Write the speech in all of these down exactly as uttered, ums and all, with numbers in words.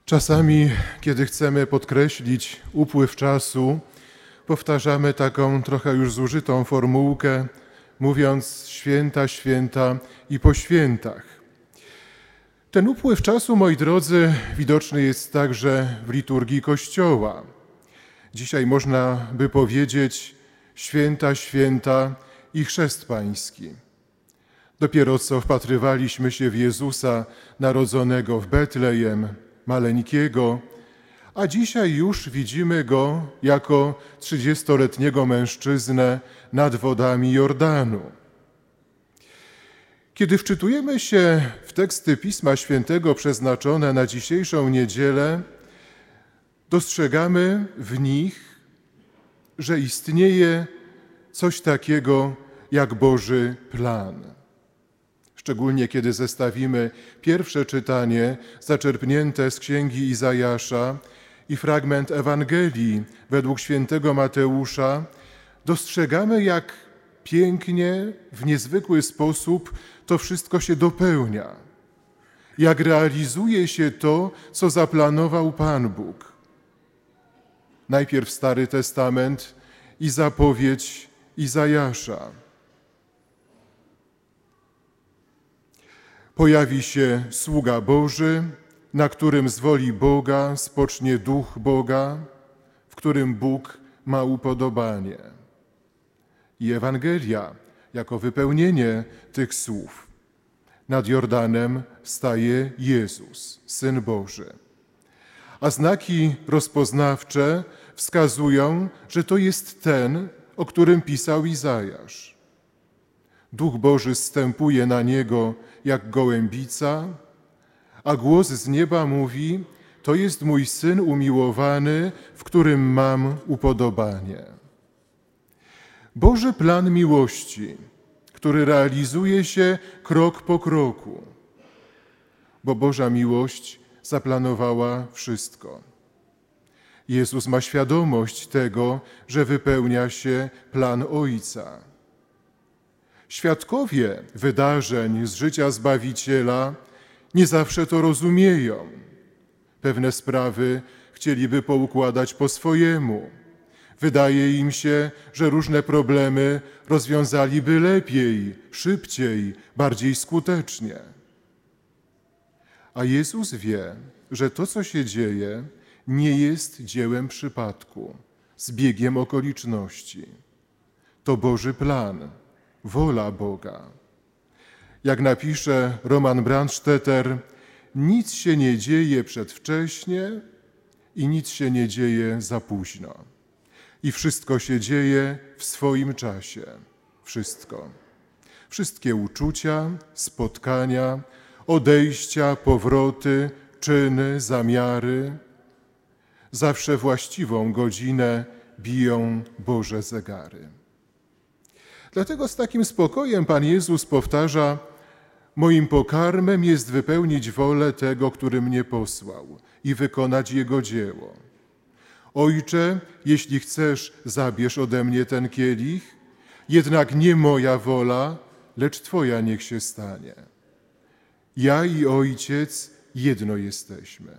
Czasami, kiedy chcemy podkreślić upływ czasu, powtarzamy taką trochę już zużytą formułkę, mówiąc święta, święta i po świętach. Ten upływ czasu, moi drodzy, widoczny jest także w liturgii Kościoła. Dzisiaj można by powiedzieć święta, święta i chrzest pański. Dopiero co wpatrywaliśmy się w Jezusa narodzonego w Betlejem, maleńkiego, a dzisiaj już widzimy Go jako trzydziestoletniego mężczyznę nad wodami Jordanu. Kiedy wczytujemy się w teksty Pisma Świętego przeznaczone na dzisiejszą niedzielę, dostrzegamy w nich, że istnieje coś takiego jak Boży plan. Szczególnie kiedy zestawimy pierwsze czytanie zaczerpnięte z księgi Izajasza i fragment Ewangelii według świętego Mateusza, dostrzegamy, jak pięknie, w niezwykły sposób to wszystko się dopełnia. Jak realizuje się to, co zaplanował Pan Bóg. Najpierw Stary Testament i zapowiedź Izajasza. Pojawi się sługa Boży, na którym z woli Boga spocznie Duch Boga, w którym Bóg ma upodobanie. I Ewangelia jako wypełnienie tych słów. Nad Jordanem staje Jezus, Syn Boży. A znaki rozpoznawcze wskazują, że to jest ten, o którym pisał Izajasz. Duch Boży zstępuje na Niego jak gołębica, a głos z nieba mówi: to jest mój Syn umiłowany, w którym mam upodobanie. Boży plan miłości, który realizuje się krok po kroku, bo Boża miłość zaplanowała wszystko. Jezus ma świadomość tego, że wypełnia się plan Ojca. Świadkowie wydarzeń z życia Zbawiciela nie zawsze to rozumieją. Pewne sprawy chcieliby poukładać po swojemu. Wydaje im się, że różne problemy rozwiązaliby lepiej, szybciej, bardziej skutecznie. A Jezus wie, że to, co się dzieje, nie jest dziełem przypadku, zbiegiem okoliczności. To Boży plan. Wola Boga. Jak napisze Roman Brandstetter, nic się nie dzieje przedwcześnie i nic się nie dzieje za późno. I wszystko się dzieje w swoim czasie. Wszystko. Wszystkie uczucia, spotkania, odejścia, powroty, czyny, zamiary. Zawsze właściwą godzinę biją Boże zegary. Dlatego z takim spokojem Pan Jezus powtarza: moim pokarmem jest wypełnić wolę tego, który mnie posłał i wykonać Jego dzieło. Ojcze, jeśli chcesz, zabierz ode mnie ten kielich, jednak nie moja wola, lecz Twoja niech się stanie. Ja i Ojciec jedno jesteśmy.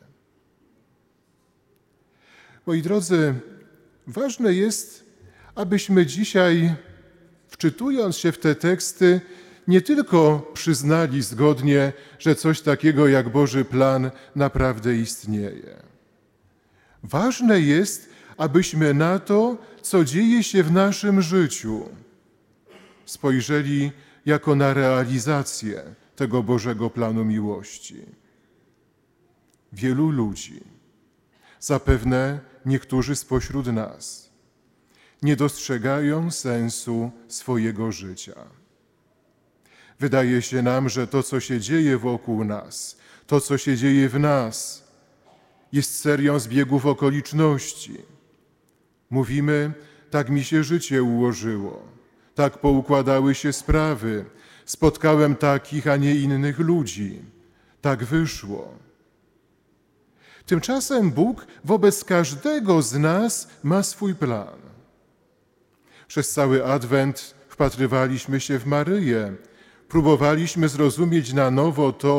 Moi drodzy, ważne jest, abyśmy dzisiaj, wczytując się w te teksty, nie tylko przyznali zgodnie, że coś takiego jak Boży plan naprawdę istnieje. Ważne jest, abyśmy na to, co dzieje się w naszym życiu, spojrzeli jako na realizację tego Bożego planu miłości. Wielu ludzi, zapewne niektórzy spośród nas, nie dostrzegają sensu swojego życia. Wydaje się nam, że to, co się dzieje wokół nas, to, co się dzieje w nas, jest serią zbiegów okoliczności. Mówimy: tak mi się życie ułożyło, tak poukładały się sprawy, spotkałem takich, a nie innych ludzi, tak wyszło. Tymczasem Bóg wobec każdego z nas ma swój plan. Przez cały Adwent wpatrywaliśmy się w Maryję, próbowaliśmy zrozumieć na nowo to,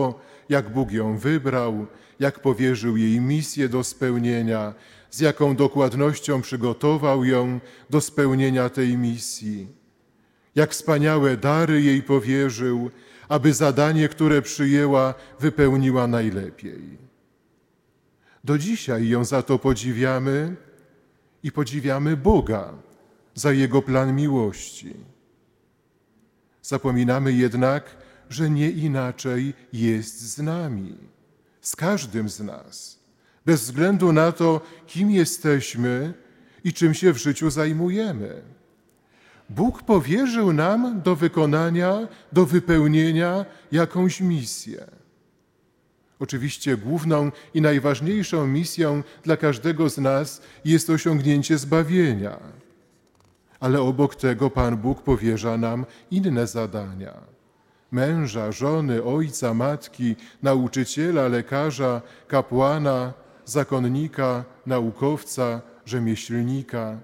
jak Bóg ją wybrał, jak powierzył jej misję do spełnienia, z jaką dokładnością przygotował ją do spełnienia tej misji. Jak wspaniałe dary jej powierzył, aby zadanie, które przyjęła, wypełniła najlepiej. Do dzisiaj ją za to podziwiamy i podziwiamy Boga za Jego plan miłości. Zapominamy jednak, że nie inaczej jest z nami, z każdym z nas, bez względu na to, kim jesteśmy i czym się w życiu zajmujemy. Bóg powierzył nam do wykonania, do wypełnienia jakąś misję. Oczywiście główną i najważniejszą misją dla każdego z nas jest osiągnięcie zbawienia. Ale obok tego Pan Bóg powierza nam inne zadania. Męża, żony, ojca, matki, nauczyciela, lekarza, kapłana, zakonnika, naukowca, rzemieślnika.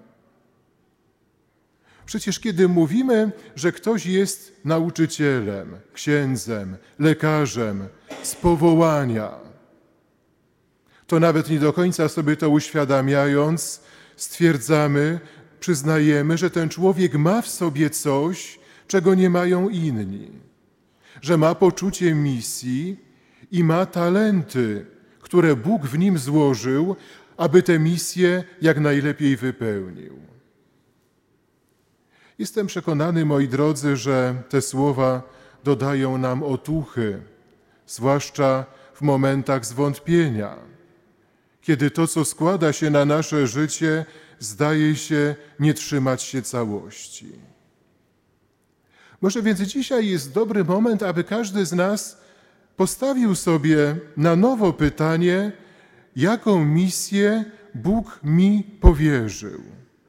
Przecież kiedy mówimy, że ktoś jest nauczycielem, księdzem, lekarzem z powołania, to nawet nie do końca sobie to uświadamiając, stwierdzamy, przyznajemy, że ten człowiek ma w sobie coś, czego nie mają inni, że ma poczucie misji i ma talenty, które Bóg w nim złożył, aby tę misję jak najlepiej wypełnił. Jestem przekonany, moi drodzy, że te słowa dodają nam otuchy, zwłaszcza w momentach zwątpienia, kiedy to, co składa się na nasze życie, zdaje się nie trzymać się całości. Może więc dzisiaj jest dobry moment, aby każdy z nas postawił sobie na nowo pytanie, jaką misję Bóg mi powierzył.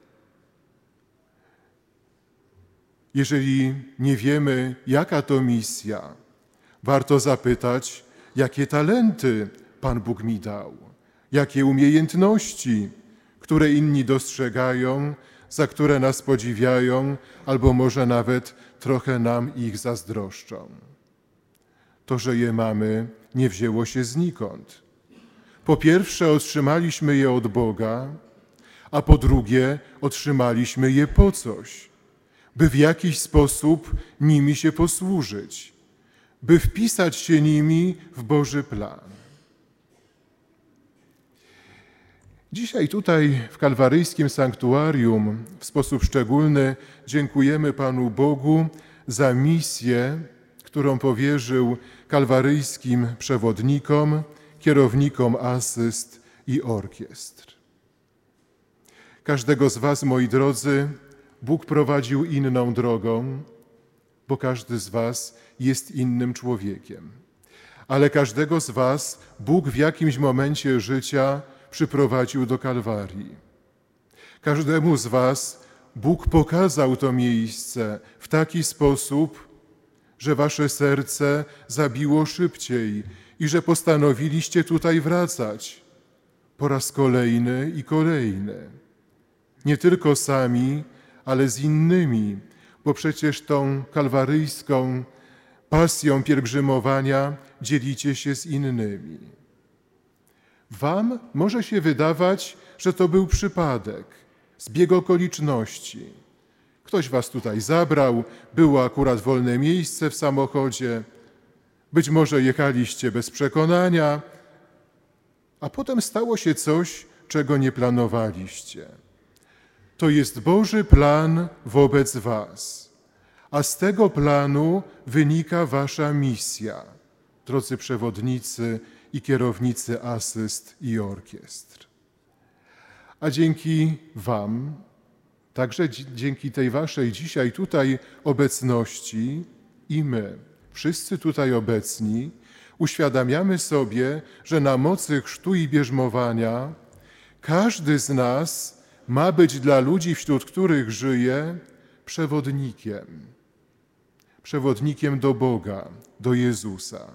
Jeżeli nie wiemy, jaka to misja, warto zapytać, jakie talenty Pan Bóg mi dał, jakie umiejętności, które inni dostrzegają, za które nas podziwiają, albo może nawet trochę nam ich zazdroszczą. To, że je mamy, nie wzięło się znikąd. Po pierwsze, otrzymaliśmy je od Boga, a po drugie, otrzymaliśmy je po coś, by w jakiś sposób nimi się posłużyć, by wpisać się nimi w Boży plan. Dzisiaj tutaj w kalwaryjskim sanktuarium w sposób szczególny dziękujemy Panu Bogu za misję, którą powierzył kalwaryjskim przewodnikom, kierownikom asyst i orkiestr. Każdego z was, moi drodzy, Bóg prowadził inną drogą, bo każdy z was jest innym człowiekiem. Ale każdego z was Bóg w jakimś momencie życia przyprowadził do Kalwarii. Każdemu z was Bóg pokazał to miejsce w taki sposób, że wasze serce zabiło szybciej i że postanowiliście tutaj wracać po raz kolejny i kolejny. Nie tylko sami, ale z innymi, bo przecież tą kalwaryjską pasją pielgrzymowania dzielicie się z innymi. Wam może się wydawać, że to był przypadek, zbieg okoliczności. Ktoś was tutaj zabrał, było akurat wolne miejsce w samochodzie, być może jechaliście bez przekonania, a potem stało się coś, czego nie planowaliście. To jest Boży plan wobec was, a z tego planu wynika wasza misja, drodzy przewodnicy i kierownicy asyst i orkiestr. A dzięki wam, także dzięki tej waszej dzisiaj tutaj obecności i my, wszyscy tutaj obecni, uświadamiamy sobie, że na mocy chrztu i bierzmowania każdy z nas ma być dla ludzi, wśród których żyje, przewodnikiem. Przewodnikiem do Boga, do Jezusa.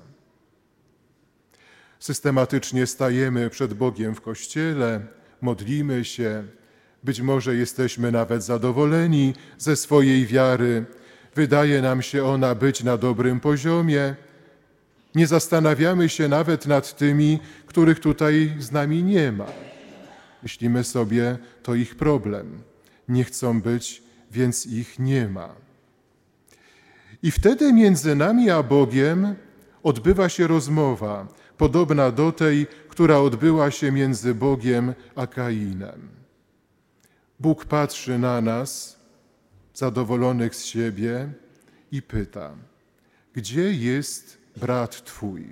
Systematycznie stajemy przed Bogiem w Kościele, modlimy się, być może jesteśmy nawet zadowoleni ze swojej wiary, wydaje nam się ona być na dobrym poziomie, Nie zastanawiamy się nawet nad tymi, których tutaj z nami nie ma. Myślimy sobie, to ich problem. Nie chcą być, więc ich nie ma. I wtedy między nami a Bogiem odbywa się rozmowa, podobna do tej, która odbyła się między Bogiem a Kainem. Bóg patrzy na nas, zadowolonych z siebie, i pyta: gdzie jest brat twój?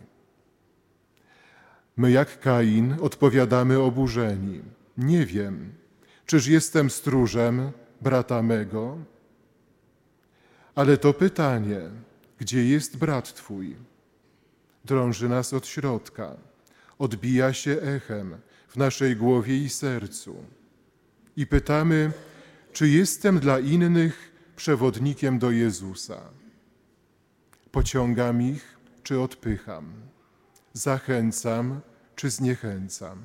My jak Kain odpowiadamy oburzeni: nie wiem, czyż jestem stróżem brata mego? Ale to pytanie, gdzie jest brat twój, drąży nas od środka, odbija się echem w naszej głowie i sercu. I pytamy, czy jestem dla innych przewodnikiem do Jezusa? Pociągam ich, czy odpycham? Zachęcam, czy zniechęcam?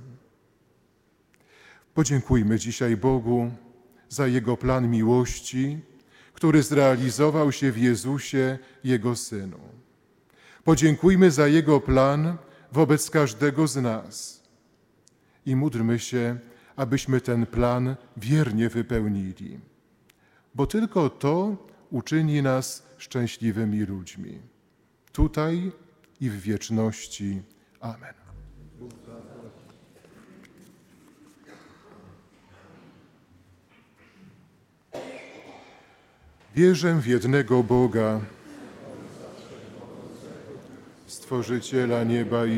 Podziękujmy dzisiaj Bogu za Jego plan miłości, który zrealizował się w Jezusie, Jego Synu. Podziękujmy za Jego plan wobec każdego z nas i módlmy się, abyśmy ten plan wiernie wypełnili, bo tylko to uczyni nas szczęśliwymi ludźmi, tutaj i w wieczności. Amen. Wierzę w jednego Boga, Stworzyciela nieba i